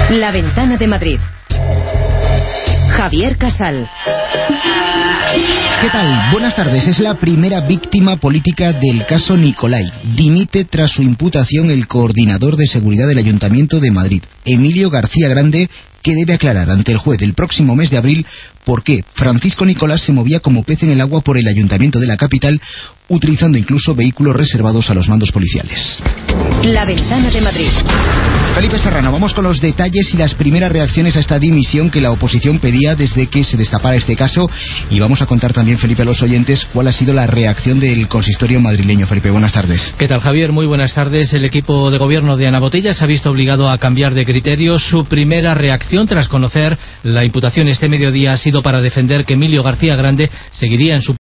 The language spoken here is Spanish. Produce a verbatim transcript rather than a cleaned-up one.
La Ventana de Madrid. Javier Casal. ¿Qué tal? Buenas tardes. Es la primera víctima política del caso Nicolai. Dimite tras su imputación el coordinador de seguridad del Ayuntamiento de Madrid, Emilio García Grande, que debe aclarar ante el juez el próximo mes de abril por qué Francisco Nicolás se movía como pez en el agua por el Ayuntamiento de la capital, utilizando incluso vehículos reservados a los mandos policiales. La Ventana de Madrid. Felipe Serrano, vamos con los detalles y las primeras reacciones a esta dimisión que la oposición pedía desde que se destapara este caso, y vamos a contar también, Felipe, a los oyentes cuál ha sido la reacción del consistorio madrileño. Felipe, buenas tardes. ¿Qué tal, Javier? Muy buenas tardes. El equipo de gobierno de Ana Botella se ha visto obligado a cambiar de criterio. Su primera reacción tras conocer la imputación este mediodía ha sido para defender que Emilio García Grande seguiría en su